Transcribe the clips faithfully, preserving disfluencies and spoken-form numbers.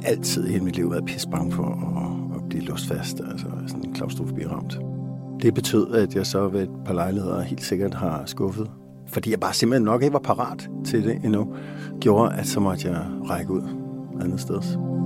har altid i hele mit liv været pisse bange for at, at blive låst fast, altså sådan en klaustrofobi-ramt. Det betød, at jeg så ved et par lejligheder helt sikkert har skuffet, fordi jeg bare simpelthen nok ikke var parat til det endnu, gjorde, at så måtte jeg række ud andet sted.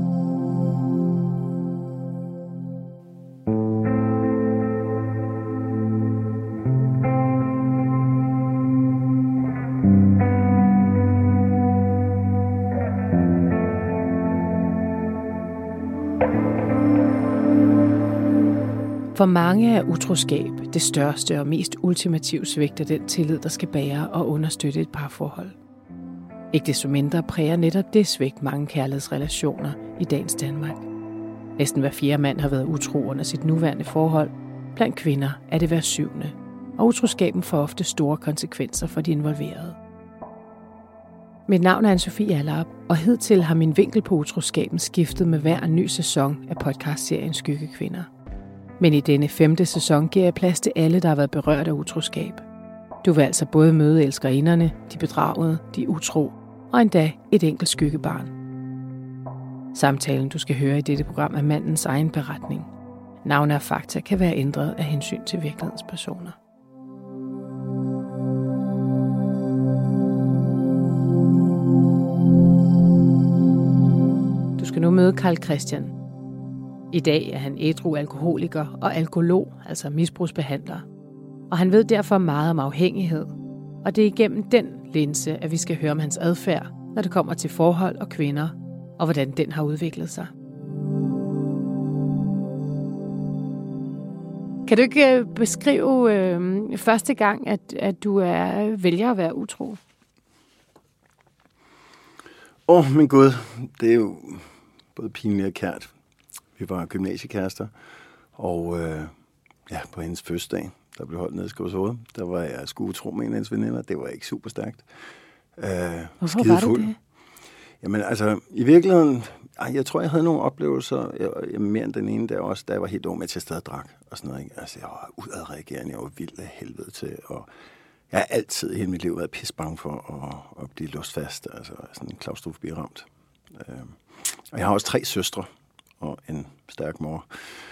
For mange er utroskab det største og mest ultimative svigt af den tillid, der skal bære og understøtte et parforhold. Ikke desto mindre præger netop det svigt mange kærlighedsrelationer i dagens Danmark. Næsten hver fjerde mand har været utro under sit nuværende forhold. Blandt kvinder er det hver syvende, og utroskaben får ofte store konsekvenser for de involverede. Mit navn er Anne-Sophie Allerup, og hidtil har min vinkel på utroskaben skiftet med hver ny sæson af podcastserien Skyggekvinder. Men i denne femte sæson giver jeg plads til alle, der har været berørt af utroskab. Du vil altså både møde elskerinderne, de bedragede, de utro og endda et enkelt skyggebarn. Samtalen, du skal høre i dette program, er mandens egen beretning. Navne og fakta kan være ændret af hensyn til virkelighedens personer. Du skal nu møde Carl Christian. I dag er han ædru alkoholiker og alkolog, altså misbrugsbehandler. Og han ved derfor meget om afhængighed. Og det er igennem den linse, at vi skal høre om hans adfærd, når det kommer til forhold og kvinder, og hvordan den har udviklet sig. Kan du ikke beskrive øh, første gang, at, at du er vælger at være utro? Åh, oh, min Gud, det er jo både pinligt og kært. Vi var gymnasiekærester, og øh, ja, på hendes fødselsdag, der blev holdt nede i Skovshoved, der var jeg sgu utro med en af hendes veninder. Det var ikke super stærkt. Øh, Hvorfor var det det? Jamen altså, i virkeligheden, ej, jeg tror, jeg havde nogle oplevelser, jeg, jeg, mere end den ene der også, da jeg var helt ung med til at stadig drak og sådan noget. Ikke? Altså, jeg var udadreagerende, jeg var vild af helvede til, og jeg har altid i hele mit liv været pisse bange for at, at blive låst fast, altså sådan en klaustrofobi-ramt. Øh, og jeg har også tre søstre og en stærk mor,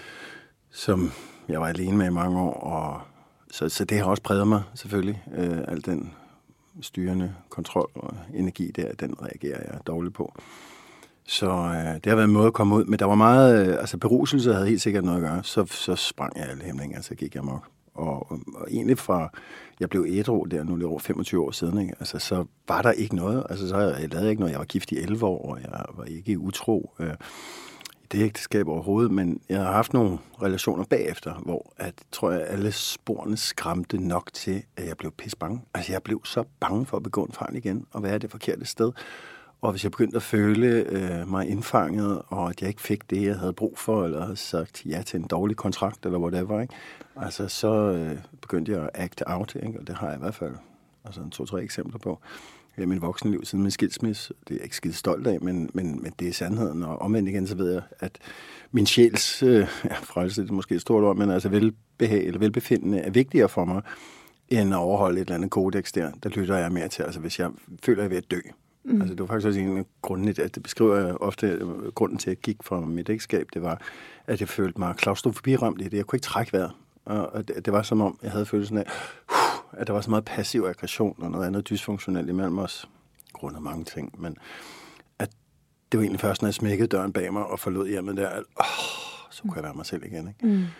som jeg var alene med i mange år, og så, så det har også præget mig, selvfølgelig. Øh, al den styrende kontrol og energi der, den reagerer jeg dårligt på. Så øh, det har været en måde at komme ud, men der var meget, øh, altså beruselse havde helt sikkert noget at gøre, så, så sprang jeg alle hæmninger, så gik jeg amok. Og, og, og egentlig fra, jeg blev ædru der nu lidt over femogtyve år siden, ikke? Altså, så var der ikke noget, altså så jeg lavede ikke noget, jeg var gift i elleve år, og jeg var ikke utro, øh, det ægteskab overhovedet, men jeg har haft nogle relationer bagefter, hvor at, tror jeg, alle sporene skræmte nok til, at jeg blev pisse bange. Altså, jeg blev så bange for at begå en fejl igen, og være det forkerte sted. Og hvis jeg begyndte at føle øh, mig indfanget, og at jeg ikke fik det, jeg havde brug for, eller havde sagt ja til en dårlig kontrakt, eller whatever, ikke? Altså, så øh, begyndte jeg at act out, ikke? Og det har jeg i hvert fald altså, en to-tre eksempler på. I min voksenliv siden min skilsmisse. Det er jeg ikke skide stolt af, men, men, men det er sandheden. Og omvendt igen, så ved jeg, at min sjæls øh, ja, frelse, det er måske et stort ord, men altså velbehag, eller velbefindende er vigtigere for mig, end at overholde et eller andet kodex der. Der lytter jeg mere til, altså hvis jeg føler, at jeg er ved at dø. Mm. Altså det var faktisk også en af grundene, at det beskriver jeg ofte, grunden til, at jeg gik fra mit ægteskab, det var, at jeg følte mig klaustrofobiramt i det. Jeg kunne ikke trække vejret. Og det, det var som om, jeg havde følelsen af, uh, at der var så meget passiv aggression og noget andet dysfunktionelt imellem os, grundet mange ting, men at det var egentlig først, når jeg smækkede døren bag mig og forlod hjemmet der, at oh, så kunne jeg være mig selv igen. Ikke? Mm.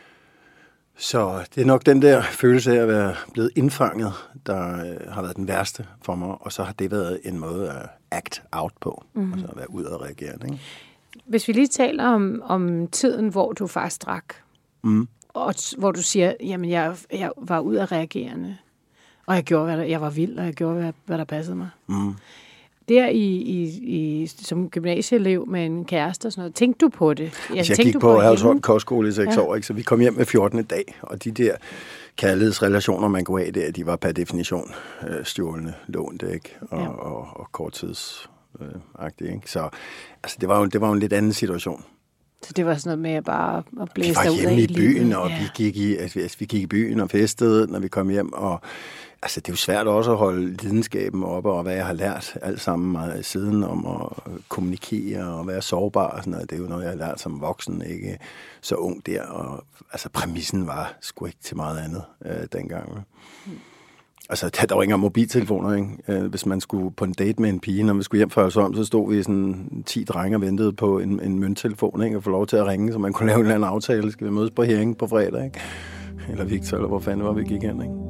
Så det er nok den der følelse af at være blevet indfanget, der øh, har været den værste for mig, og så har det været en måde at act out på, mm. altså at være udadreagerende. Ikke? Hvis vi lige taler om, om tiden, hvor du faktisk drak, mm. og t- hvor du siger, jamen jeg, jeg var udadreagerende, og jeg gjorde, hvad der, jeg var vild, og jeg gjorde, hvad, hvad der passede mig. Mm. Der i, i, i, som gymnasieelev med en kæreste og sådan noget, tænkte du på det? Jeg, jeg gik på, jeg havde kostskole i seks ja. år, ikke? Så vi kom hjem med fjortende dag, og de der kærlighedsrelationer, man går af der, de var per definition øh, stjålende, lånte, ikke? Og, ja. og, og, og korttidsagtige, øh, ikke? Så altså, det var jo det var jo en lidt anden situation. Så det var sådan noget med at bare at blæse dig ud af i byen, livet. og ja. vi gik i, altså, vi gik i byen og festede, når vi kom hjem, og altså, det er jo svært også at holde lidenskaben oppe, og hvad jeg har lært alt sammen meget siden om at kommunikere og være sårbar og sådan noget. Det er jo noget, jeg har lært som voksen, ikke så ung der. Og altså, præmissen var sgu ikke til meget andet øh, dengang. Mm. Altså, der var ikke engang mobiltelefoner, ikke? Hvis man skulle på en date med en pige, når vi skulle hjem fra os om, så stod vi sådan ti drenge og ventede på en, en mønttelefon, ikke? Og få lov til at ringe, så man kunne lave en eller anden aftale. Skal vi mødes på Herring på fredag, ikke? Eller Victor, eller hvor fanden var vi gik hen, ikke?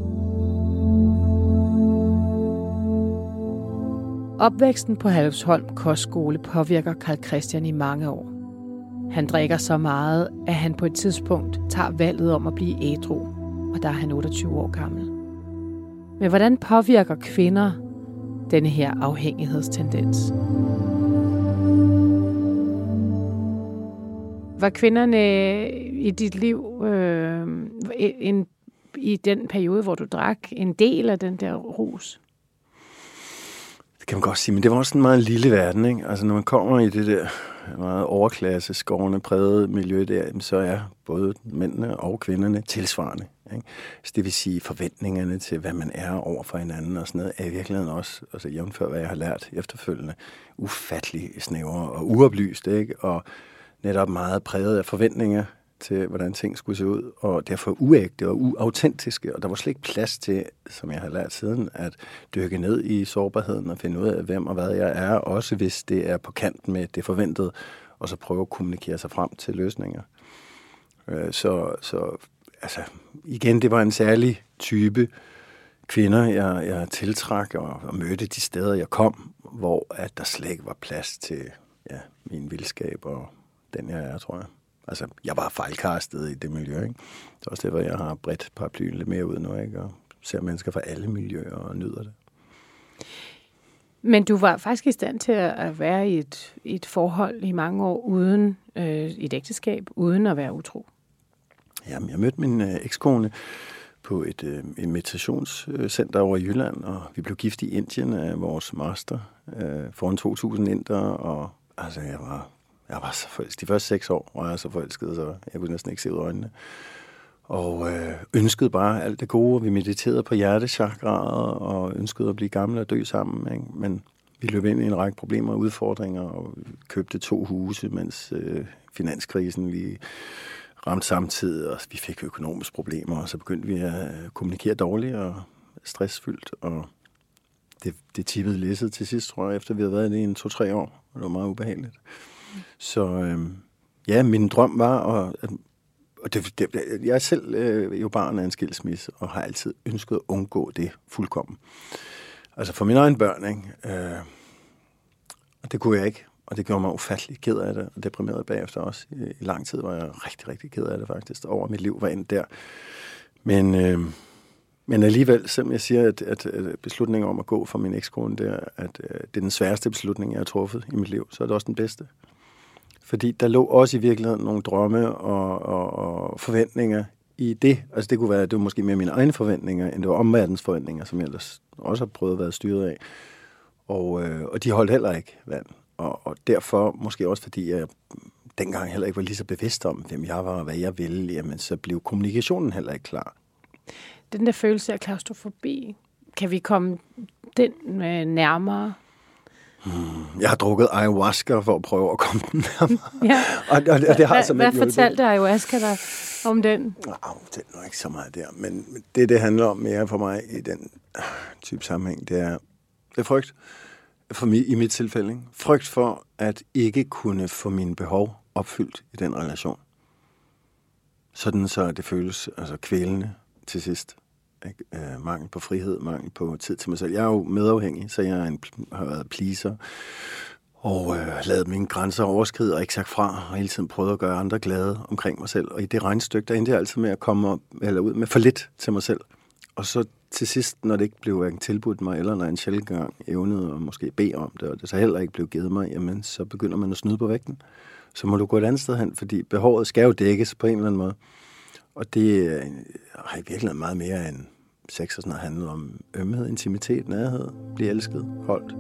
Opvæksten på Herlufsholm Kostskole påvirker Carl Christian i mange år. Han drikker så meget, at han på et tidspunkt tager valget om at blive ædru, og der er han otteogtyve år gammel. Men hvordan påvirker kvinder denne her afhængighedstendens? Var kvinderne i dit liv øh, en, i den periode, hvor du drak, en del af den der rus? Det kan man godt sige, men det var også en meget lille verden, ikke? Altså, når man kommer i det der meget overklasse, skårende, prægede miljø der, så er både mændene og kvinderne tilsvarende, ikke? Så det vil sige, forventningerne til, hvad man er over for hinanden og sådan noget, er i virkeligheden også, altså jævnfør, hvad jeg har lært efterfølgende, ufattelig snævre og uoplyst, ikke? Og netop meget præget af forventninger til, hvordan ting skulle se ud, og derfor uægte og uautentiske, og der var slet ikke plads til, som jeg har lært siden, at dykke ned i sårbarheden og finde ud af, hvem og hvad jeg er, også hvis det er på kant med det forventede, og så prøve at kommunikere sig frem til løsninger. Så, så altså, igen, det var en særlig type kvinder, jeg, jeg tiltrak og, og mødte de steder, jeg kom, hvor at der slet ikke var plads til ja, min vildskab og den, jeg er, tror jeg. Altså, jeg var fejlkastet i det miljø, ikke? Det er også derfor, jeg har bredt paraplyen lidt mere ud nu, ikke? Og ser mennesker fra alle miljøer og nyder det. Men du var faktisk i stand til at være i et, et forhold i mange år uden øh, et ægteskab, uden at være utro? Jamen, jeg mødte min øh, ekskone på et, øh, et meditationscenter over i Jylland, og vi blev gift i Indien af vores master øh, foran to tusind indere, og altså, jeg var... Jeg var så forelsket. De første seks år var jeg så forelsket, så jeg kunne næsten ikke se ud af øjnene. Og øh, ønskede bare alt det gode. Vi mediterede på hjertechakraet og ønskede at blive gamle og dø sammen. Ikke? Men vi løb ind i en række problemer og udfordringer og købte to huse, mens øh, finanskrisen lige ramte samtidig, og vi fik økonomiske problemer, og så begyndte vi at kommunikere dårligt og stressfyldt, og det, det tippede læsset til sidst, tror jeg, efter vi havde været i det i en to-tre år. Det var meget ubehageligt. Så øh, ja, min drøm var, at, og det, det, jeg er selv øh, jo barn af en skilsmisse, og har altid ønsket at undgå det fuldkommen. Altså for mine egne børn, ikke? Øh, og det kunne jeg ikke, og det gjorde mig ufattelig ked af det, og deprimeret bagefter også. I, i lang tid var jeg rigtig, rigtig ked af det faktisk, over mit liv var endt der. Men, øh, men alligevel, selvom jeg siger, at, at, at beslutningen om at gå fra min ekskone, det er, at øh, det er den sværeste beslutning, jeg har truffet i mit liv, så er det også den bedste. Fordi der lå også i virkeligheden nogle drømme og, og, og forventninger i det. Altså det kunne være, det var måske mere mine egne forventninger, end det var omverdens forventninger, som jeg ellers også har prøvet at være styret af. Og, øh, og de holdt heller ikke vand. Og, og derfor, måske også fordi jeg dengang heller ikke var lige så bevidst om, hvem jeg var og hvad jeg ville, jamen så blev kommunikationen heller ikke klar. Den der følelse af klaustrofobi, kan vi komme den øh, nærmere? Hmm, jeg har drukket ayahuasca for at prøve at komme den nærmere. Ja. og, og, og det har hvad hvad fortalte ayahuasca dig om den? Nej, det er nok ikke så meget der. Men det, det handler om mere for mig i den type sammenhæng, det er, det er frygt. For mig, i mit tilfælde. Ikke? Frygt for at ikke kunne få mine behov opfyldt i den relation. Sådan så det føles altså kvælende til sidst. Ikke? Øh, mangel på frihed, mangel på tid til mig selv. Jeg er jo medafhængig, så jeg er en, har været pleaser og øh, lavet mine grænser overskride og ikke sagt fra, og hele tiden prøvet at gøre andre glade omkring mig selv. Og i det regnestykke, der endte jeg altid med at komme op, eller ud med for lidt til mig selv. Og så til sidst, når det ikke blev hverken tilbudt mig, eller når en sjældent gang evnede og måske bede om det, og det så heller ikke blev givet mig, jamen så begynder man at snyde på vægten. Så må du gå et andet sted hen, fordi behovet skal jo dækkes på en eller anden måde. Og det har i virkeligheden meget mere end sex og sådan noget handlet om ømhed, intimitet, nærhed, blive elsket, holdt.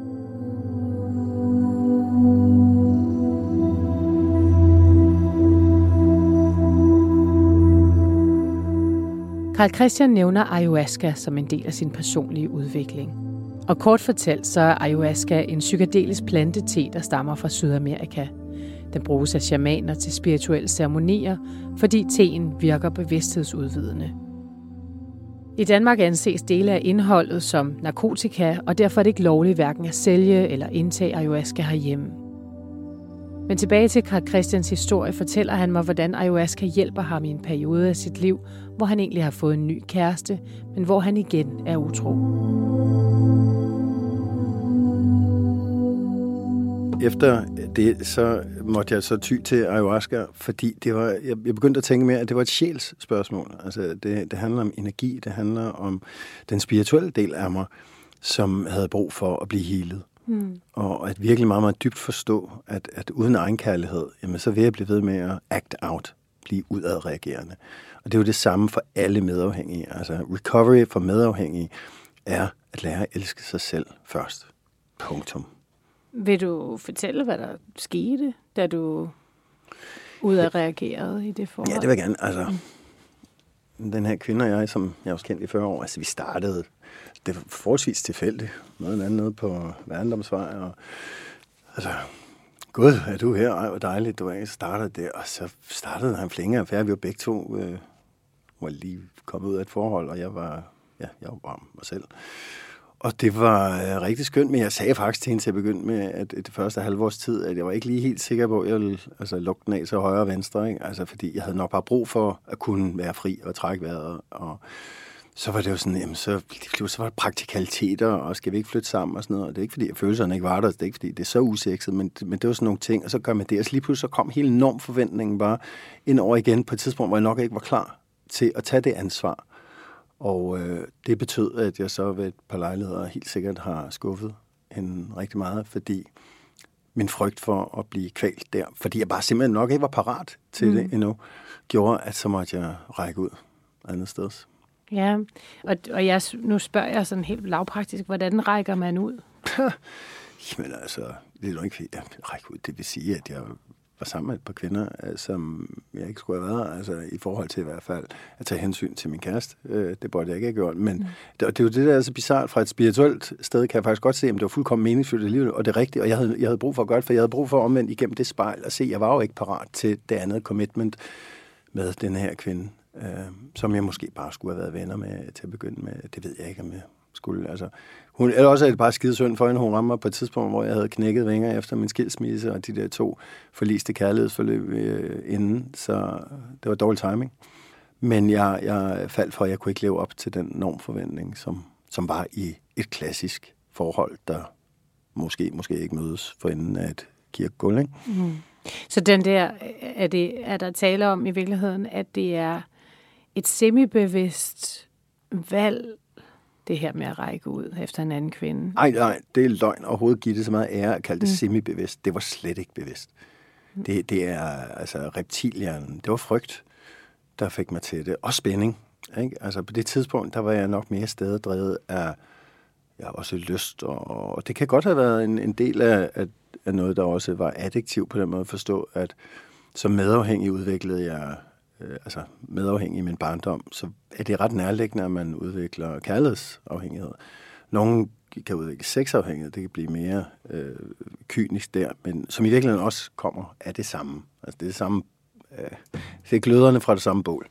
Carl Christian nævner ayahuasca som en del af sin personlige udvikling. Og kort fortalt, så er ayahuasca en psykedelisk plantete, der stammer fra Sydamerika. Den bruges af shamaner til spirituelle ceremonier, fordi teen virker bevidsthedsudvidende. I Danmark anses dele af indholdet som narkotika, og derfor er det ikke lovligt hverken at sælge eller indtage ayahuasca herhjemme. Men tilbage til Carl Christians historie fortæller han mig, hvordan ayahuasca hjælper ham i en periode af sit liv, hvor han egentlig har fået en ny kæreste, men hvor han igen er utro. Efter det, så måtte jeg så ty til ayahuasca, fordi det var, jeg, jeg begyndte at tænke mere, at det var et sjælsspørgsmål. Altså, det, det handler om energi, det handler om den spirituelle del af mig, som havde brug for at blive healet. Mm. Og at virkelig meget, meget dybt forstå, at, at uden egenkærlighed, jamen, så vil jeg blive ved med at act out, blive udadreagerende. Og det er jo det samme for alle medafhængige. Altså, recovery for medafhængige er at lære at elske sig selv først. Punktum. Vil du fortælle, hvad der skete, da du udadreagerede i det forhold? Ja, det vil jeg gerne. Altså, mm. den her kvinde og jeg, som jeg også kendte i fyrre år, altså vi startede, det var forholdsvis tilfældigt, noget eller andet nede på Værendomsvej, og altså, gud, er du her? Ej, hvor dejligt, du er. Så startede det, og så startede han flænge affære. Vi var begge to, øh, var lige kommet ud af et forhold, og jeg var, ja, jeg var bare mig selv. Og det var øh, rigtig skønt, men jeg sagde faktisk til hende til at begynde med, at det første halvårs tid, at jeg var ikke lige helt sikker på, at jeg ville altså, lukke den af til højre og venstre, ikke? Altså, fordi jeg havde nok bare brug for at kunne være fri og trække vejret, og så var det jo sådan, jamen, så, så var det praktikaliteter, og skal vi ikke flytte sammen og sådan noget, og det er ikke fordi, at følelserne ikke var der, det er ikke fordi, det er så usekset, men, men det var sådan nogle ting, og så gør man det, og så lige pludselig så kom hele normforventningen bare ind over igen på et tidspunkt, hvor jeg nok ikke var klar til at tage det ansvar. Og øh, det betød, at jeg så ved et par lejligheder helt sikkert har skuffet hende rigtig meget, fordi min frygt for at blive kvalt der, fordi jeg bare simpelthen nok ikke var parat til mm. det endnu, gjorde, at så måtte jeg række ud andet sted. Ja, og, og jeg, nu spørger jeg sådan helt lavpraktisk, hvordan rækker man ud? Jamen altså, det er jo ikke fordi, jeg rækker ud. Det vil sige, at jeg var sammen med et par kvinder, som jeg ikke skulle have været, altså i forhold til i hvert fald at tage hensyn til min kæreste. Det burde jeg ikke have gjort, men mm. det, det er jo det, der er så bizarrt. Fra et spirituelt sted kan jeg faktisk godt se, at det var fuldkommen meningsfuldt alligevel, og det er rigtigt, og jeg havde, jeg havde brug for at gøre det, for jeg havde brug for at omvendt igennem det spejl og se, at jeg var jo ikke parat til det andet commitment med den her kvinde, øh, som jeg måske bare skulle have været venner med til at begynde med. Det ved jeg ikke, om jeg skulle. Altså, hun, eller også er det bare skide synd for hende. Hun rammer på et tidspunkt, hvor jeg havde knækket vinger efter min skilsmisse, og de der to forliste kærlighedsforløb øh, inden, så det var dårlig timing. Men jeg, jeg faldt for, at jeg kunne ikke leve op til den normforventning, som, som var i et klassisk forhold, der måske, måske ikke mødes for enden af et kirkegulv, ikke? Mm. Så den der, er, det, er der tale om i virkeligheden, at det er et semibevidst valg, det her med at række ud efter en anden kvinde? Nej, nej, det er løgn. Overhovedet give det så meget ære at kalde det mm. semibevidst. Det var slet ikke bevidst. Mm. Det, det er altså reptilhjernen. Det var frygt, der fik mig til det. Og spænding. Ikke? Altså på det tidspunkt, der var jeg nok mere stededrevet af ja, også lyst. Og, og det kan godt have været en, en del af, af, af noget, der også var addiktiv på den måde at forstå, at som medafhængig udviklede jeg altså medafhængig i min barndom, så er det ret nærliggende, at man udvikler kærlighedsafhængighed. Nogle kan udvikle sexafhængighed, det kan blive mere øh, kynisk der, men som i virkeligheden også kommer af det samme. Altså det er det samme, øh, det er gløderne fra det samme bål.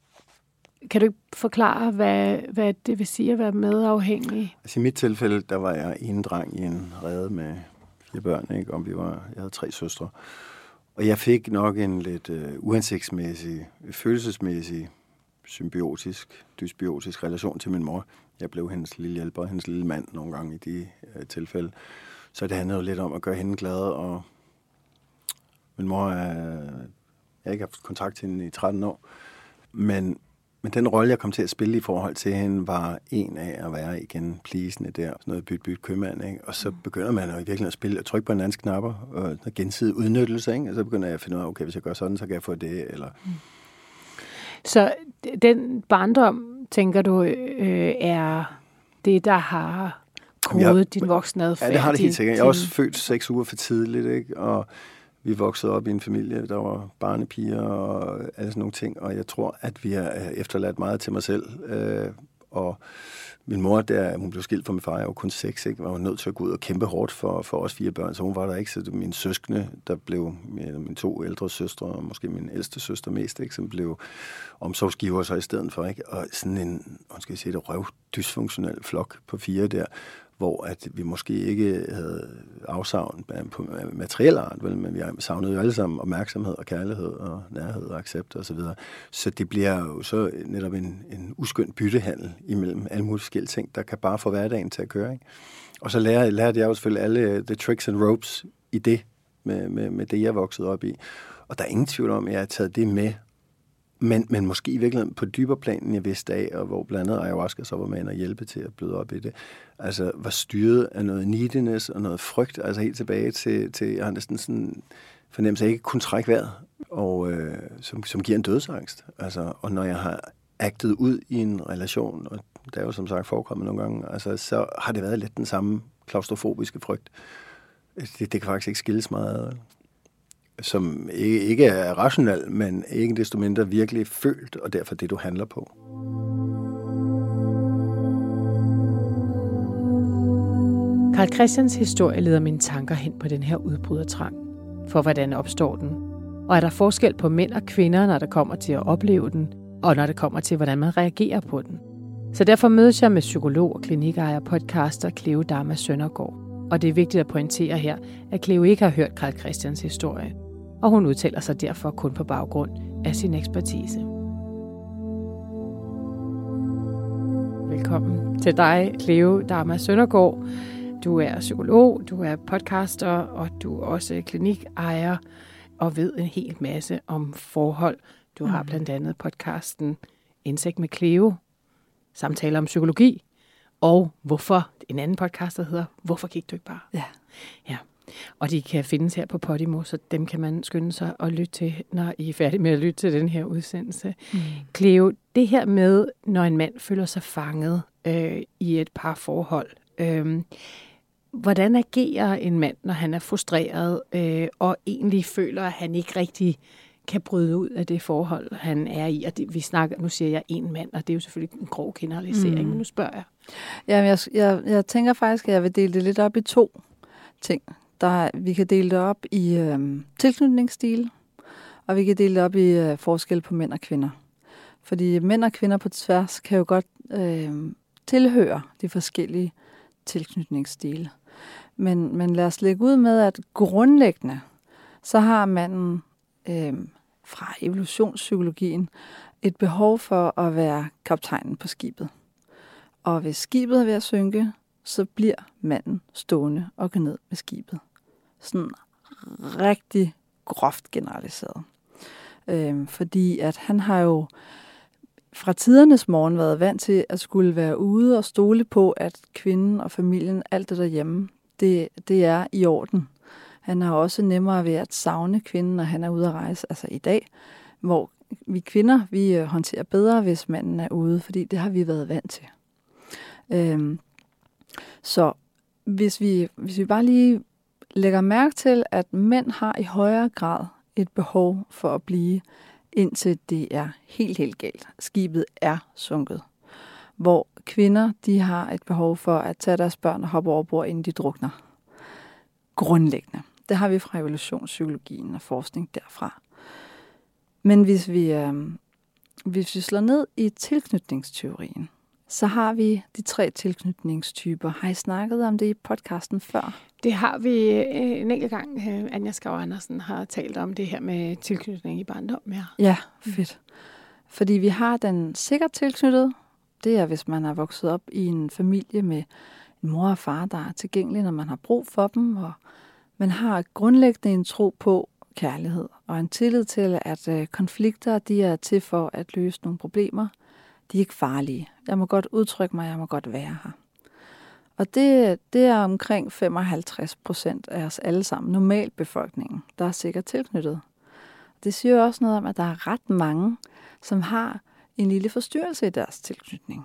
Kan du ikke forklare, hvad, hvad det vil sige at være medafhængig? Altså i mit tilfælde, der var jeg en dreng i en rede med fire børn, ikke? Og vi var, jeg havde tre søstre. Og jeg fik nok en lidt øh, uhensigtsmæssig, følelsesmæssig, symbiotisk, dysbiotisk relation til min mor. Jeg blev hendes lille hjælper, hendes lille mand nogle gange i de øh, tilfælde. Så det handlede jo lidt om at gøre hende glad, og min mor er... Jeg har ikke haft kontakt til hende i tretten år, men, men den rolle, jeg kom til at spille i forhold til hende, var en af at være igen pleasende der, sådan noget byt-byt købmand, ikke? Og så begynder man jo i virkeligheden at spille og trykke på en andens knapper, og gensidig udnyttelse, ikke? Og så begynder jeg at finde ud af, okay, hvis jeg gør sådan, så kan jeg få det, eller... Mm. Så den barndom, tænker du, øh, er det, der har kodet din voksne adfærd? Ja, det har det helt sikkert. Jeg er også født seks uger for tidligt, ikke? Og vi voksede op i en familie, der var barnepiger og alle sådan nogle ting, og jeg tror, at vi har efterladt meget til mig selv. Øh, og min mor, der hun blev skilt fra min far, jeg var kun seks, ikke, var nødt til at gå ud og kæmpe hårdt for, for os fire børn, så hun var der ikke. Så det mine søskende, der blev mine to ældre søstre, og måske min ældste søster mest, ikke, som blev omsorgsgiver så i stedet for, ikke? Og sådan en, man skal sige det, røvdysfunktionel flok på fire der, hvor at vi måske ikke havde afsavn på materiel art, vel, men vi savnede jo alle sammen opmærksomhed og kærlighed og nærhed og accept og så videre. Så det bliver jo så netop en, en uskøn byttehandel imellem alle mulige forskellige ting, der kan bare få hverdagen til at køre, ikke? Og så lærte, lærte jeg jo selvfølgelig alle the tricks and ropes i det, med, med, med det, jeg voksede op i. Og der er ingen tvivl om, at jeg har taget det med, men, men måske i virkeligheden på dybere plan, end jeg vidste af, og hvor blandt andet ayahuasca så var med ind og hjælpe til at bløde op i det. Altså var styret af noget neediness og noget frygt, altså helt tilbage til, til jeg har næsten sådan fornemmelse af, at jeg ikke kunne trække vejret, og øh, som, som giver en dødsangst. Altså, og når jeg har agtet ud i en relation, og der er jo som sagt forekommet nogle gange, altså, så har det været lidt den samme klaustrofobiske frygt. Det, det kan faktisk ikke skilles meget, som ikke, ikke er rationel, men ikke desto mindre virkelig følt, og derfor det, du handler på. Carl Christians historie leder mine tanker hen på den her udbrydertrang. For hvordan opstår den? Og er der forskel på mænd og kvinder, når det kommer til at opleve den, og når det kommer til, hvordan man reagerer på den? Så derfor mødes jeg med psykolog og klinikejer podcaster Cleo Dharma Søndergaard. Og det er vigtigt at pointere her, at Cleo ikke har hørt Carl Christians historie, og hun udtaler sig derfor kun på baggrund af sin ekspertise. Velkommen til dig, Cleo Dharma Søndergaard. Du er psykolog, du er podcaster, og du er også klinikejer og ved en hel masse om forhold. Du har blandt andet podcasten Indsigt med Cleo, samtaler om psykologi, og hvorfor, en anden podcast, der hedder Hvorfor gik du ikke bare? Ja. Ja. Og de kan findes her på Podimo, så dem kan man skynde sig at lytte til, når I er færdige med at lytte til den her udsendelse. Mm. Cleo, det her med, når en mand føler sig fanget øh, i et parforhold, øh, hvordan agerer en mand, når han er frustreret øh, og egentlig føler, at han ikke rigtig kan bryde ud af det forhold, han er i? Og det, vi snakker, nu siger jeg en mand, og det er jo selvfølgelig en grov generalisering, mm. men nu spørger jeg. Ja, jeg, jeg, jeg tænker faktisk, at jeg vil dele det lidt op i to ting. Der, vi kan dele det op i øh, tilknytningsstil, og vi kan dele det op i øh, forskel på mænd og kvinder. Fordi mænd og kvinder på tværs kan jo godt øh, tilhøre de forskellige tilknytningsstile. Men, men lad os lægge ud med, at grundlæggende, så har manden øh, fra evolutionspsykologien et behov for at være kaptajnen på skibet. Og hvis skibet er ved at synke, så bliver manden stående og gå ned med skibet. Sådan rigtig groft generaliseret. Øh, fordi at han har jo fra tidernes morgen været vant til at skulle være ude og stole på, at kvinden og familien, alt det derhjemme, det, det er i orden. Han har også nemmere ved at savne kvinden, når han er ude at rejse, altså i dag, hvor vi kvinder, vi håndterer bedre, hvis manden er ude, fordi det har vi været vant til. Øhm, så hvis vi, hvis vi bare lige lægger mærke til, at mænd har i højere grad et behov for at blive, indtil det er helt, helt galt. Skibet er sunket. Hvor kvinder, de har et behov for at tage deres børn og hoppe over bord, inden de drukner. Grundlæggende. Det har vi fra evolutionspsykologien og forskning derfra. Men hvis vi, øh, hvis vi slår ned i tilknytningsteorien, så har vi de tre tilknytningstyper. Har I snakket om det i podcasten før? Det har vi en enkelt gang. Anja Skov Andersen har talt om det her med tilknytning i barndom. Ja, ja fedt. Fordi vi har den sikkert tilknyttet. Det er, hvis man er vokset op i en familie med en mor og far, der er tilgængelige, når man har brug for dem. Og man har grundlæggende en tro på kærlighed og en tillid til, at konflikter, de er til for at løse nogle problemer. De er ikke farlige. Jeg må godt udtrykke mig, jeg må godt være her. Og det, det er omkring femoghalvtreds procent af os alle sammen, normalbefolkningen, der er sikkert tilknyttet. Det siger jo også noget om, at der er ret mange, som har en lille forstyrrelse i deres tilknytning.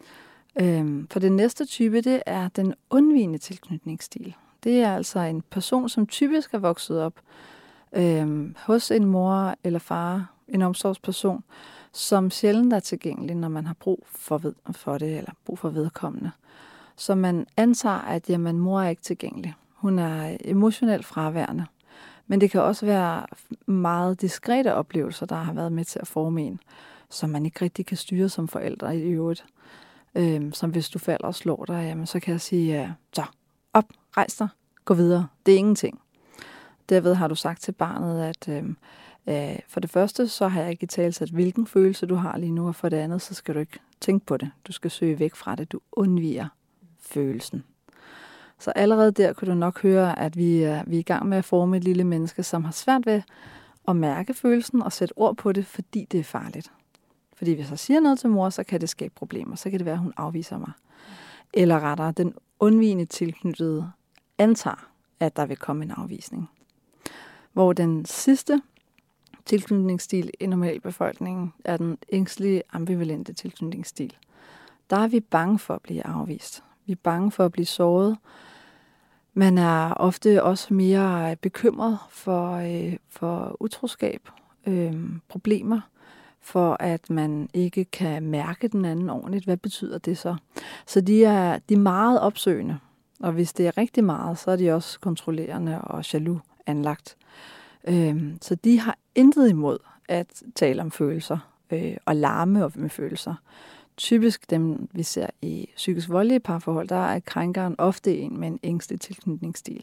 Øhm, for den næste type, det er den undvigende tilknytningsstil. Det er altså en person, som typisk er vokset op øh, hos en mor eller far, en omsorgsperson, som sjældent er tilgængelig, når man har brug for, ved, for det, eller brug for vedkommende. Så man antager, at jamen, mor er ikke tilgængelig. Hun er emotionelt fraværende. Men det kan også være meget diskrete oplevelser, der har været med til at forme en, som man ikke rigtig kan styre som forældre i øvrigt. Øhm, som hvis du falder og slår dig, jamen, så kan jeg sige, øh, så op, rejs dig, gå videre. Det er ingenting. Derved har du sagt til barnet, at øh, øh, for det første, så har jeg ikke italesat, hvilken følelse du har lige nu, og for det andet, så skal du ikke tænke på det. Du skal søge væk fra det. Du undviger følelsen. Så allerede der kunne du nok høre, at vi er, vi er i gang med at forme et lille menneske, som har svært ved at mærke følelsen og sætte ord på det, fordi det er farligt. Fordi hvis jeg siger noget til mor, så kan det skabe problemer. Så kan det være, at hun afviser mig. Eller rettere, den undvigende tilknyttede antager, at der vil komme en afvisning. Hvor den sidste tilknytningsstil i normalbefolkningen er den ængstlige, ambivalente tilknytningsstil. Der er vi bange for at blive afvist. Vi er bange for at blive såret. Man er ofte også mere bekymret for, øh, for utroskab, øh, problemer, for at man ikke kan mærke den anden ordentligt. Hvad betyder det så? Så de er, de er meget opsøgende, og hvis det er rigtig meget, så er de også kontrollerende og jaloux anlagt. Øh, så de har intet imod at tale om følelser øh, og larme med følelser. Typisk dem, vi ser i psykisk voldelige parforhold, der er krænkeren ofte en med en ængstelig tilknytningsstil.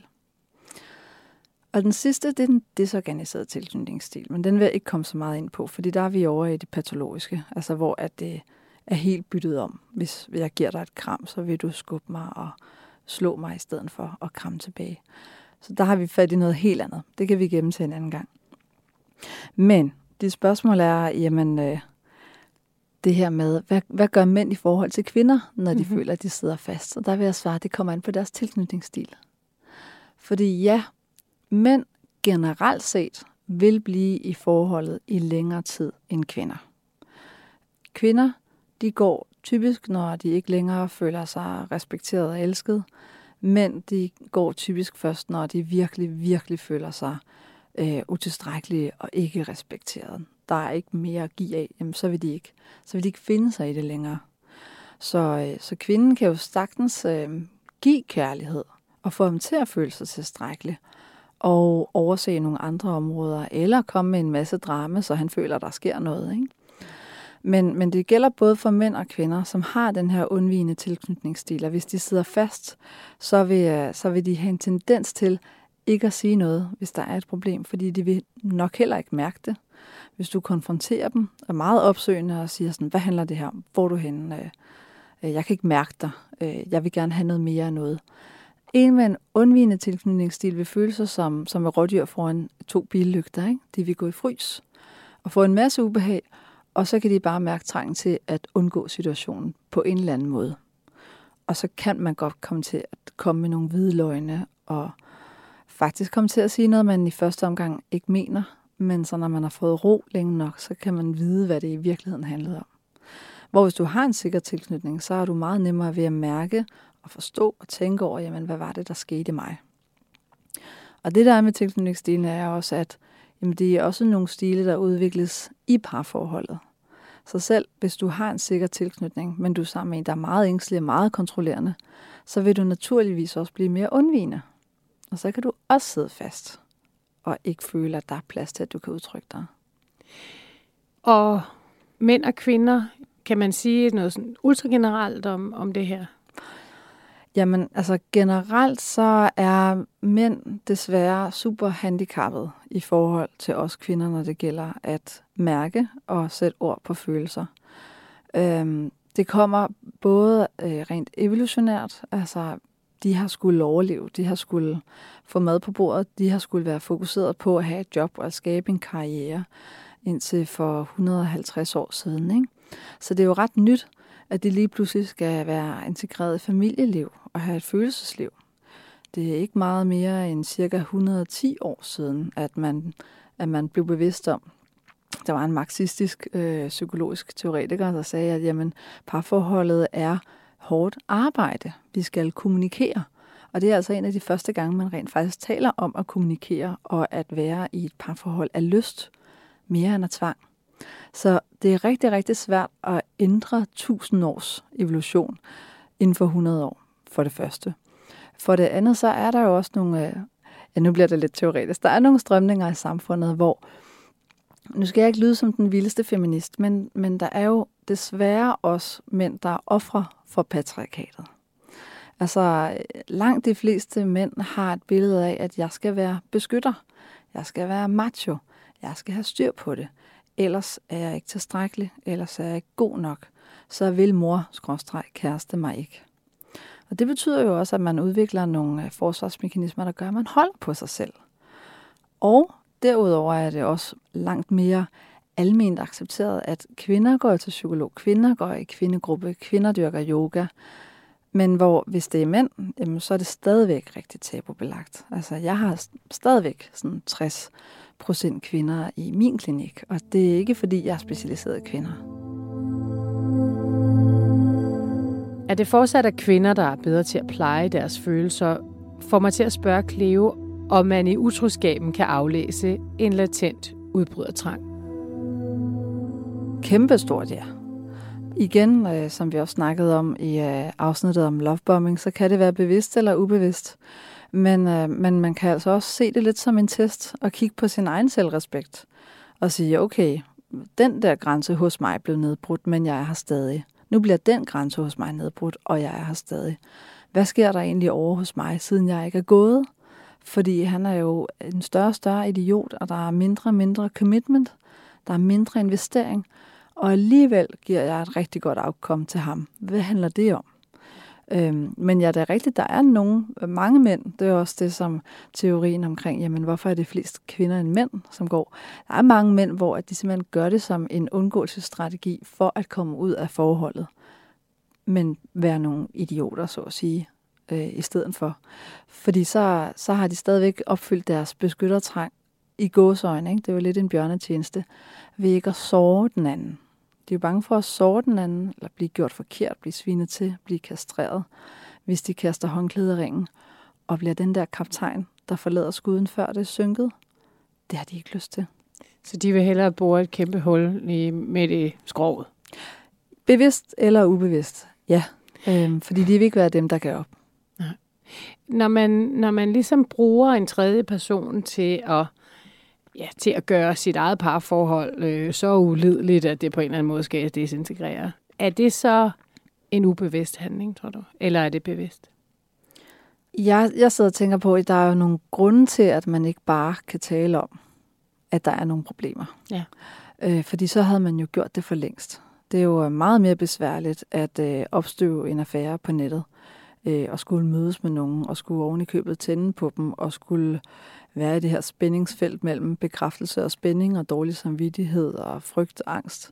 Og den sidste, det er den desorganiserede tilknytningsstil, men den vil jeg ikke komme så meget ind på, fordi der er vi over i det patologiske, altså hvor at det er helt byttet om. Hvis jeg giver dig et kram, så vil du skubbe mig og slå mig i stedet for at kramme tilbage. Så der har vi fat i noget helt andet. Det kan vi gemme til en anden gang. Men det spørgsmål er, jamen, øh, det her med, hvad, hvad gør mænd i forhold til kvinder, når de mm-hmm. føler, at de sidder fast? Og der vil jeg svare, at det kommer an på deres tilknytningsstil. Fordi ja, mænd generelt set vil blive i forholdet i længere tid end kvinder. Kvinder, de går typisk, når de ikke længere føler sig respekteret og elsket. Mænd, de går typisk først, når de virkelig, virkelig føler sig øh, utilstrækkelige og ikke respekteret. Der er ikke mere at give af, jamen, så vil de ikke, så vil de ikke finde sig i det længere. Så, øh, så kvinden kan jo sagtens øh, give kærlighed og få ham til at føle sig tilstrækkelig og overse nogle andre områder, eller komme med en masse drama, så han føler, at der sker noget, ikke? Men, men det gælder både for mænd og kvinder, som har den her undvigende tilknytningsstil, og hvis de sidder fast, så vil, så vil de have en tendens til ikke at sige noget, hvis der er et problem, fordi de vil nok heller ikke mærke det. Hvis du konfronterer dem, er meget opsøgende og siger sådan, hvad handler det her om? Hvor er du henne? Jeg kan ikke mærke dig. Jeg vil gerne have noget mere af noget. En med en undvigende tilknytningsstil vil føle sig som, som et rådyr foran to billygter, ikke? De vil gå i frys og få en masse ubehag, og så kan de bare mærke trangen til at undgå situationen på en eller anden måde. Og så kan man godt komme til at komme med nogle hvide løgne, og faktisk komme til at sige noget, man i første omgang ikke mener, men så når man har fået ro længe nok, så kan man vide, hvad det i virkeligheden handlede om. Hvor hvis du har en sikker tilknytning, så er du meget nemmere ved at mærke og forstå og tænke over, jamen, hvad var det, der skete i mig? Og det der er med tilknytningsstilen er også, at jamen, det er også nogle stile, der udvikles i parforholdet. Så selv hvis du har en sikker tilknytning, men du er sammen med en, der er meget ængstelig og meget kontrollerende, så vil du naturligvis også blive mere undvigende. Og så kan du også sidde fast og ikke føle, at der er plads til, at du kan udtrykke dig. Og mænd og kvinder, kan man sige noget sådan ultragenerelt om, om det her? Jamen, altså generelt så er mænd desværre super handicappet i forhold til os kvinder, når det gælder at mærke og sætte ord på følelser. Øhm, det kommer både øh, rent evolutionært, altså de har skulle overleve, de har skulle få mad på bordet, de har skulle være fokuseret på at have et job og at skabe en karriere indtil for et hundrede og halvtreds år siden, ikke? Så det er jo ret nyt, at de lige pludselig skal være integreret i familieliv og have et følelsesliv. Det er ikke meget mere end cirka et hundrede og ti år siden, at man, at man blev bevidst om. Der var en marxistisk øh, psykologisk teoretiker, der sagde, at jamen, parforholdet er hårdt arbejde. Vi skal kommunikere. Og det er altså en af de første gange, man rent faktisk taler om at kommunikere og at være i et parforhold af lyst mere end af tvang. Så det er rigtig, rigtig svært at ændre tusind års evolution inden for hundrede år, for det første. For det andet, så er der jo også nogle, ja nu bliver det lidt teoretisk, der er nogle strømninger i samfundet, hvor, nu skal jeg ikke lyde som den vildeste feminist, men, men der er jo desværre også mænd, der er ofre for patriarkatet. Altså langt de fleste mænd har et billede af, at jeg skal være beskytter, jeg skal være macho, jeg skal have styr på det. Ellers er jeg ikke tilstrækkelig, ellers er jeg ikke god nok. Så vil mor skråstreg kæreste mig ikke. Og det betyder jo også, at man udvikler nogle forsvarsmekanismer, der gør, at man holder på sig selv. Og derudover er det også langt mere alment accepteret, at kvinder går til psykolog, kvinder går i kvindegruppe, kvinder dyrker yoga. Men hvor hvis det er mænd, jamen, så er det stadigvæk rigtig tabubelagt. Altså jeg har stadigvæk sådan tres procent kvinder i min klinik, og det er ikke fordi, jeg er specialiseret i kvinder. Er det fortsat af kvinder, der er bedre til at pleje deres følelser, får mig til at spørge Cleo, om man i utroskaben kan aflæse en latent udbrydertrang? Kæmpestort, ja. Igen, øh, som vi også snakkede om i øh, afsnittet om lovebombing, så kan det være bevidst eller ubevidst. Men, øh, men man kan altså også se det lidt som en test og kigge på sin egen selvrespekt og sige, okay, den der grænse hos mig blev nedbrudt, men jeg er her stadig. Nu bliver den grænse hos mig nedbrudt, og jeg er her stadig. Hvad sker der egentlig over hos mig, siden jeg ikke er gået? Fordi han er jo en større og større idiot, og der er mindre og mindre commitment, der er mindre investering, og alligevel giver jeg et rigtig godt outcome til ham. Hvad handler det om? Øhm, men ja, det er rigtigt, der er nogen, mange mænd, det er også det som teorien omkring, jamen hvorfor er det flest kvinder end mænd, som går. Der er mange mænd, hvor at de simpelthen gør det som en undgåelsesstrategi for at komme ud af forholdet, men være nogle idioter, så at sige, øh, i stedet for. Fordi så, så har de stadigvæk opfyldt deres beskyttertrang i gåseøjne, ikke? Det er jo lidt en bjørnetjeneste, ved ikke at såre den anden. De er jo bange for at såre den anden, eller blive gjort forkert, blive svinet til, blive kastreret, hvis de kaster håndklædet i ringen, og bliver den der kaptajn, der forlader skuden før det er synket. Det har de ikke lyst til. Så de vil hellere bore et kæmpe hul i midt i skroget? Bevidst eller ubevidst, ja. Øhm, fordi de vil ikke være dem, der gør op. Nej. Når man, når man ligesom bruger en tredje person til at Ja, til at gøre sit eget parforhold øh, så ulideligt, at det på en eller anden måde skal desintegrere. Er det så en ubevidst handling, tror du? Eller er det bevidst? Jeg, jeg sidder og tænker på, at der er jo nogle grunde til, at man ikke bare kan tale om, at der er nogle problemer. Ja. Øh, fordi så havde man jo gjort det for længst. Det er jo meget mere besværligt at øh, opstøve en affære på nettet, øh, og skulle mødes med nogen, og skulle oven i købet tænde på dem, og skulle være i det her spændingsfelt mellem bekræftelse og spænding, og dårlig samvittighed, og frygt og angst.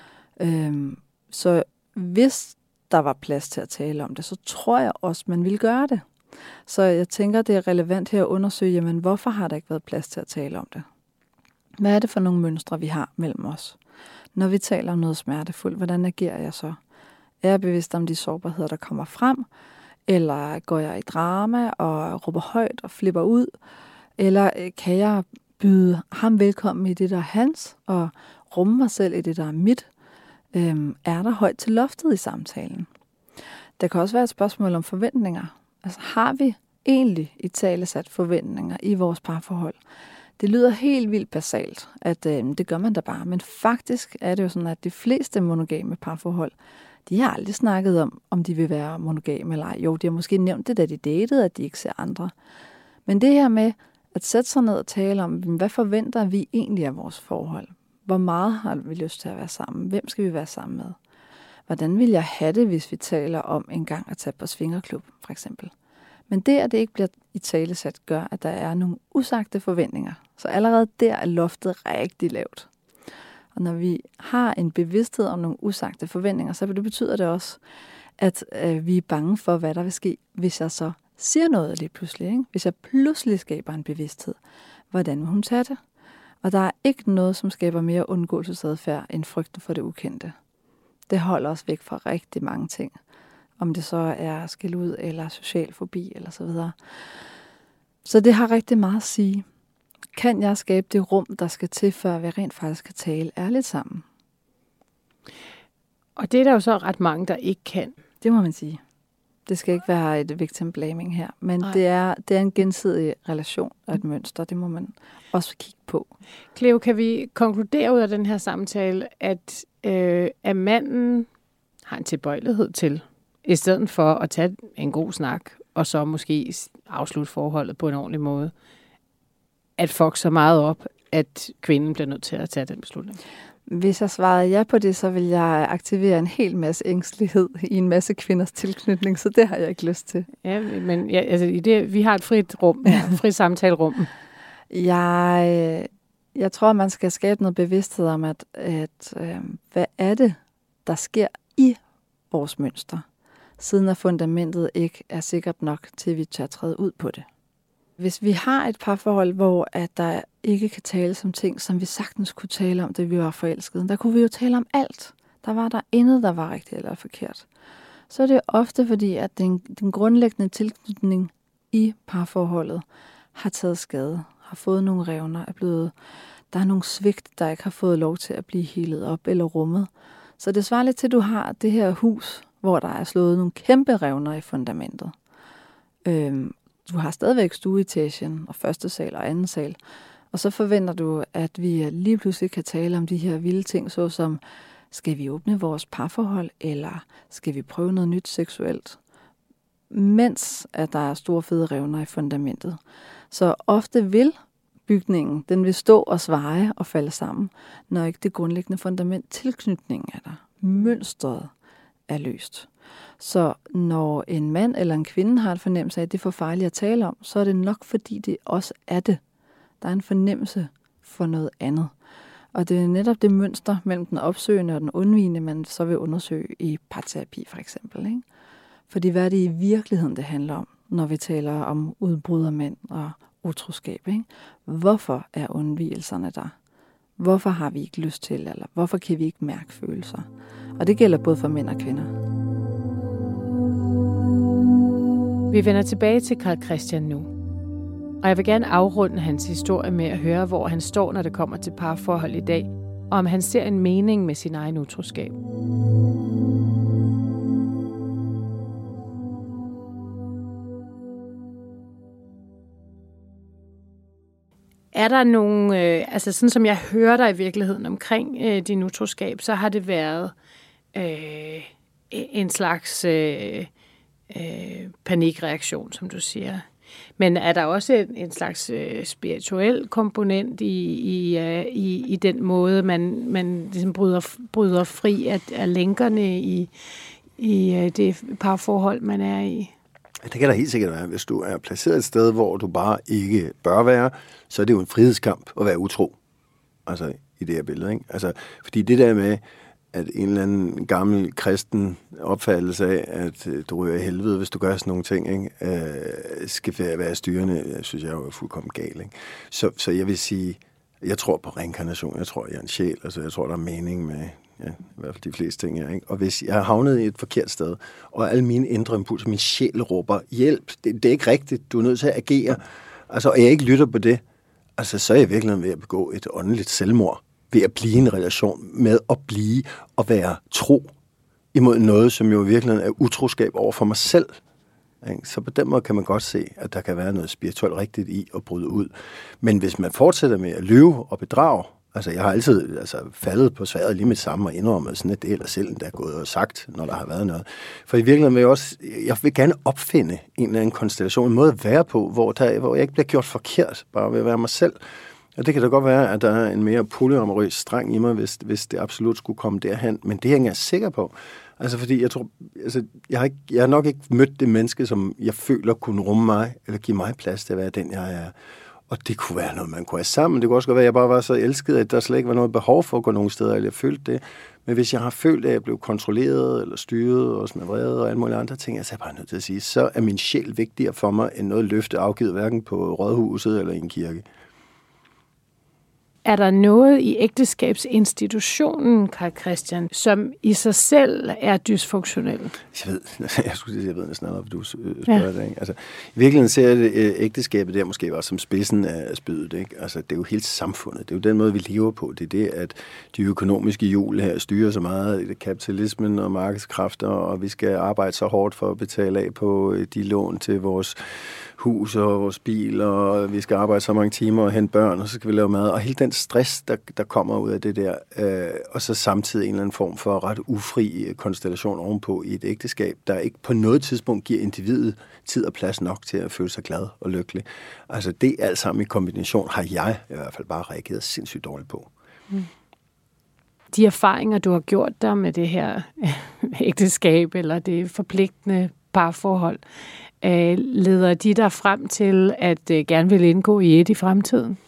Øhm, så hvis der var plads til at tale om det, så tror jeg også, man ville gøre det. Så jeg tænker, det er relevant her at undersøge, jamen, hvorfor har der ikke været plads til at tale om det? Hvad er det for nogle mønstre, vi har mellem os? Når vi taler om noget smertefuldt, hvordan agerer jeg så? Er jeg bevidst om de sårbarheder, der kommer frem? Eller går jeg i drama og råber højt og flipper ud? Eller kan jeg byde ham velkommen i det, der er hans, og rumme mig selv i det, der er mit? Øhm, er der højt til loftet i samtalen? Der kan også være et spørgsmål om forventninger. Altså har vi egentlig i tale sat forventninger i vores parforhold? Det lyder helt vildt basalt, at øh, det gør man da bare. Men faktisk er det jo sådan, at de fleste monogame parforhold, de har aldrig snakket om, om de vil være monogame eller ej. Jo, de har måske nævnt det, da de datede, at de ikke ser andre. Men det her med at sætte sig ned og tale om, hvad forventer vi egentlig af vores forhold? Hvor meget har vi lyst til at være sammen? Hvem skal vi være sammen med? Hvordan vil jeg have det, hvis vi taler om en gang at tage på svingerklub, for eksempel? Men det, at det ikke bliver i talesat, gør, at der er nogle usagte forventninger. Så allerede der er loftet rigtig lavt. Og når vi har en bevidsthed om nogle usagte forventninger, så betyder det også, at øh, vi er bange for, hvad der vil ske, hvis jeg så siger noget lige pludselig. Ikke? Hvis jeg pludselig skaber en bevidsthed, hvordan vil hun tage det? Og der er ikke noget, som skaber mere undgåelsesadfærd end frygten for det ukendte. Det holder os væk fra rigtig mange ting. Om det så er skæld ud eller social fobi eller så videre. Så det har rigtig meget at sige. Kan jeg skabe det rum, der skal til, før vi rent faktisk kan tale ærligt sammen? Og det er der jo så ret mange, der ikke kan. Det må man sige. Det skal ikke være et victim blaming her, men Nej. det er, det er en gensidig relation og et mønster. Det må man også kigge på. Cleo, kan vi konkludere ud af den her samtale, at, øh, at manden har en tilbøjelighed til, i stedet for at tage en god snak, og så måske afslutte forholdet på en ordentlig måde, at fuck så meget op, at kvinden bliver nødt til at tage den beslutning? Hvis jeg svarede ja på det, så vil jeg aktivere en hel masse ængstelighed i en masse kvinders tilknytning, så det har jeg ikke lyst til. Ja, men ja, altså, i det, vi har et frit rum, et frit samtalerum. Jeg, jeg tror, man skal skabe noget bevidsthed om, at, at øh, hvad er det, der sker i vores mønster, siden at fundamentet ikke er sikkert nok, til vi tør træde ud på det. Hvis vi har et parforhold, hvor at der ikke kan tales om ting, som vi sagtens kunne tale om, da vi var forelskede, der kunne vi jo tale om alt. Der var der intet, der var rigtigt eller forkert. Så er det ofte fordi, at den, den grundlæggende tilknytning i parforholdet har taget skade, har fået nogle revner, er blevet, der er nogle svigt, der ikke har fået lov til at blive helet op eller rummet. Så det svarer lidt til, at du har det her hus, hvor der er slået nogle kæmpe revner i fundamentet. Øhm, Du har stadigvæk stueetagen og første sal og anden sal. Og så forventer du, at vi lige pludselig kan tale om de her vilde ting, såsom, skal vi åbne vores parforhold, eller skal vi prøve noget nyt seksuelt? Mens at der er store fede revner i fundamentet. Så ofte vil bygningen, den vil stå og sveje og falde sammen, når ikke det grundlæggende fundament, tilknytningen er der. Mønstret er løst. Så når en mand eller en kvinde har en fornemmelse af, at det er for farligt at tale om, så er det nok, fordi det også er det. Der er en fornemmelse for noget andet. Og det er netop det mønster mellem den opsøgende og den undvigende, man så vil undersøge i parterapi for eksempel. Ikke? Fordi hvad er det i virkeligheden, det handler om, når vi taler om udbrydermænd og utroskab? Ikke? Hvorfor er undvigelserne der? Hvorfor har vi ikke lyst til, eller hvorfor kan vi ikke mærke følelser? Og det gælder både for mænd og kvinder. Vi vender tilbage til Carl Christian nu. Og jeg vil gerne afrunde hans historie med at høre, hvor han står, når det kommer til parforhold i dag, og om han ser en mening med sin egen utroskab. Er der nogen, øh, altså sådan som jeg hører dig i virkeligheden omkring øh, din utroskab, så har det været øh, en slags øh, øh, panikreaktion, som du siger. Men er der også en, en slags øh, spirituel komponent i, i, øh, i, i den måde, man, man ligesom bryder, bryder fri af, af lænkerne i, i øh, det parforhold, man er i? Det kan der helt sikkert være. Hvis du er placeret et sted, hvor du bare ikke bør være, så er det jo en frihedskamp at være utro. Altså i det her billede, ikke? Altså, fordi det der med, at en eller anden gammel kristen opfattelse af, at du ryger i helvede, hvis du gør sådan nogle ting, ikke? Øh, skal være styrende, jeg synes jeg er jo fuldkommen gal. Ikke? Så, så jeg vil sige, jeg tror på reinkarnation, jeg tror, jeg er en sjæl, altså jeg tror, der er mening med, ja, i hvert fald de fleste ting her, ikke? Og hvis jeg har havnet i et forkert sted, og alle mine indre impulser, min sjæl råber, hjælp, det, det er ikke rigtigt, du er nødt til at agere, altså, og jeg ikke lytter på det, altså så er jeg virkelig ved at begå et åndeligt selvmord, ved at blive en relation med at blive og være tro imod noget, som jo virkelig er utroskab over for mig selv. Så på den måde kan man godt se, at der kan være noget spirituelt rigtigt i at bryde ud. Men hvis man fortsætter med at lyve og bedrage, altså jeg har altid altså, faldet på sværet lige med det samme og indrømmet sådan, at det eller selv, der er gået og sagt, når der har været noget. For i virkeligheden vil jeg også, jeg vil gerne opfinde en eller anden konstellation, en måde at være på, hvor, der, hvor jeg ikke bliver gjort forkert, bare ved at være mig selv. Og det kan da godt være, at der er en mere polyamorøs streng i mig, hvis, hvis det absolut skulle komme derhen. Men det er jeg ikke sikker på. Altså fordi jeg tror, altså, jeg, har ikke, jeg har nok ikke mødt det menneske, som jeg føler kunne rumme mig, eller give mig plads til at være den, jeg er. Og det kunne være noget, man kunne have sammen. Det kunne også godt være, at jeg bare var så elsket, at der slet ikke var noget behov for at gå nogen steder, eller jeg følte det. Men hvis jeg har følt, at jeg blev kontrolleret, eller styret, og smadret, og alle mulige andre ting, så er jeg bare nødt til at sige, så er min sjæl vigtigere for mig, end noget løfte afgivet, hverken på rådhuset eller i en kirke. Er der noget i ægteskabsinstitutionen, Carl Christian, som i sig selv er dysfunktionel? Jeg ved, jeg skulle sige, jeg ved næsten allerede, hvad du spørger ja. det, ikke? Altså, i virkeligheden ser jeg det, ægteskabet der måske var som spidsen af spydet, ikke? Altså, det er jo hele samfundet. Det er jo den måde, vi lever på. Det er det, at de økonomiske hjul her styrer så meget i kapitalismen og markedskræfter, og vi skal arbejde så hårdt for at betale af på de lån til vores hus og vores bil, og vi skal arbejde så mange timer og hente børn, og så skal vi lave mad. Og hele den stress, der, der kommer ud af det der, øh, og så samtidig en eller anden form for ret ufri konstellation ovenpå i et ægteskab, der ikke på noget tidspunkt giver individet tid og plads nok til at føle sig glad og lykkelig. Altså det alt sammen i kombination har jeg i hvert fald bare reageret sindssygt dårligt på. Mm. De erfaringer, du har gjort dig med det her ægteskab, eller det forpligtende parforhold, øh, leder de dig frem til at øh, gerne vil indgå i et i fremtiden?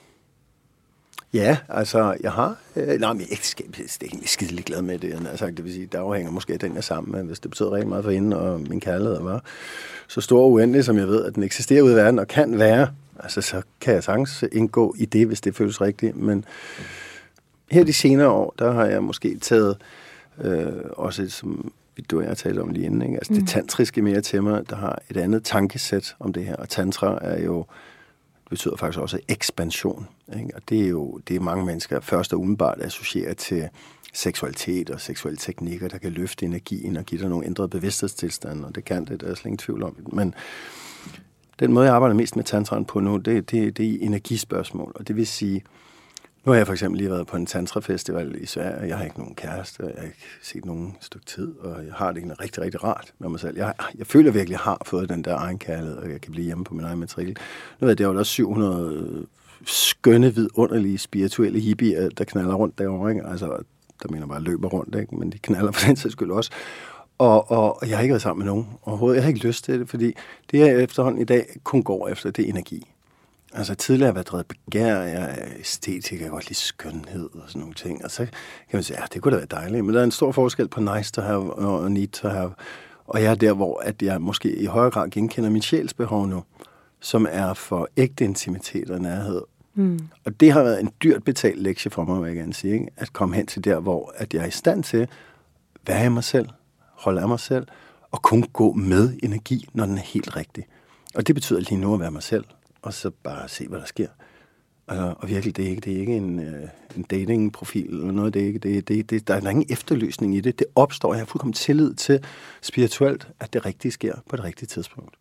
Ja, altså, jeg har... Øh, nej, men ægteskab, det er egentlig skidelig glad med det. Altså, det vil sige, der afhænger måske af den, jeg sammen med. Hvis det betyder rigtig meget for hende, og min kærlighed var så stor og uendelig, som jeg ved, at den eksisterer ude i verden, og kan være, altså, så kan jeg sagtens indgå i det, hvis det føles rigtigt. Men her de senere år, der har jeg måske taget øh, også, som du og jeg talte om lige inden, ikke? Altså, mm. det tantriske mere til mig, der har et andet tankesæt om det her. Og tantra er jo... Det betyder faktisk også ekspansion. Ikke? Og det er jo det er mange mennesker først og umiddelbart associeret til seksualitet og seksuelle teknikker, der kan løfte energien og give dig nogle ændrede bevidsthedstilstande, og det kan det, der er slet ingen tvivl om. Men den måde, jeg arbejder mest med tantraen på nu, det, det, det er energispørgsmål, og det vil sige, nu har jeg for eksempel lige været på en tantrafestival i Sverige, og jeg har ikke nogen kæreste, og jeg har ikke set nogen stykke tid, og jeg har det ikke rigtig, rigtig rart med mig selv. Jeg, jeg føler virkelig, at jeg har fået den der egenkærlighed, og jeg kan blive hjemme på min egen matrikel. Nu ved jeg, det er jo også syv hundrede skønne, vidunderlige, spirituelle hippier, der knalder rundt derovre, ikke? Altså, der mener bare løber rundt, ikke? Men de knaller for den sags skyld også. Og, og, og jeg har ikke været sammen med nogen overhovedet. Jeg har ikke lyst til det, fordi det, jeg efterhånden i dag kun går efter, det er energi. Altså tidligere har jeg været drevet begær, jeg er æstetik, jeg kan godt lide skønhed og sådan nogle ting. Og så kan man sige, ja, det kunne da være dejligt, men der er en stor forskel på nice to have og need to have. Og jeg er der, hvor at jeg måske i højere grad genkender min sjælsbehov nu, som er for ægte intimitet og nærhed. Mm. Og det har været en dyrt betalt lektie for mig, vil jeg gerne sige, ikke? At komme hen til der, hvor at jeg er i stand til at være i mig selv, holde af mig selv, og kun gå med energi, når den er helt rigtig. Og det betyder lige nu at være mig selv. Og så bare se, hvad der sker. Altså, og virkelig, det er ikke, det er ikke en, øh, en dating-profil eller noget. Det er ikke, det, det, det, der er ingen efterløsning i det. Det opstår, jeg har fuldkommen tillid til spirituelt, at det rigtige sker på det rigtige tidspunkt.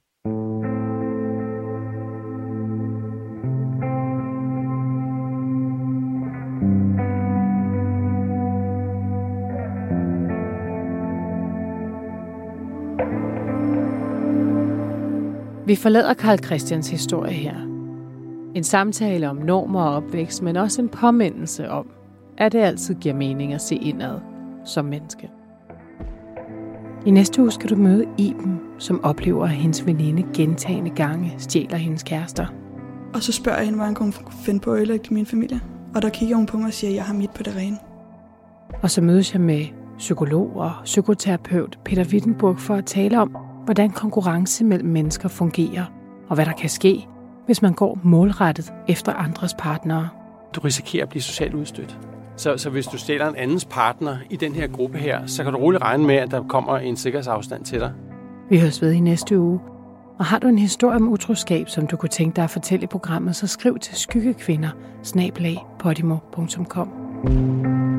Vi forlader Carl Christians historie her. En samtale om normer og opvækst, men også en påmindelse om, at det altid giver mening at se indad som menneske. I næste uge skal du møde Iben, som oplever, at hendes veninde gentagne gange stjæler hendes kærester. Og så spørger jeg hende, hvordan hun kunne finde på at ødelægge min familie. Og der kigger hun på mig og siger, at jeg har mit på det rene. Og så mødes jeg med psykolog og psykoterapeut Peter Wittenburg for at tale om, hvordan konkurrence mellem mennesker fungerer, og hvad der kan ske, hvis man går målrettet efter andres partnere. Du risikerer at blive socialt udstødt. Så, så hvis du stjæler en andens partner i den her gruppe her, så kan du roligt regne med, at der kommer en sikkerhedsafstand til dig. Vi høres ved i næste uge. Og har du en historie om utroskab, som du kunne tænke dig at fortælle i programmet, så skriv til skyggekvinder snabel-a podimo punktum com.